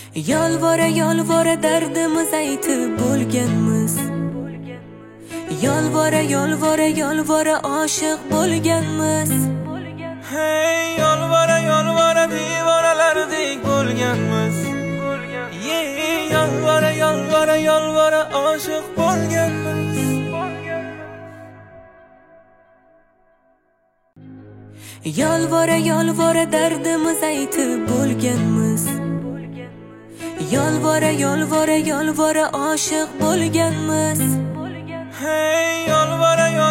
Yolvora yolvora dardimiz aytib bo'lganmiz. Yolvora yolvora yolvora oshiq bo'lganmiz. Hey yolvora yolvora divoralardek bo'lganmiz. Yolvora yolvora yolvora oshiq bo'lganmiz. Yolvora yolvora dardimiz aytib bo'lganmiz. Yolvora yolvora yolvora oshiq bo'lganmiz. Hey yolvora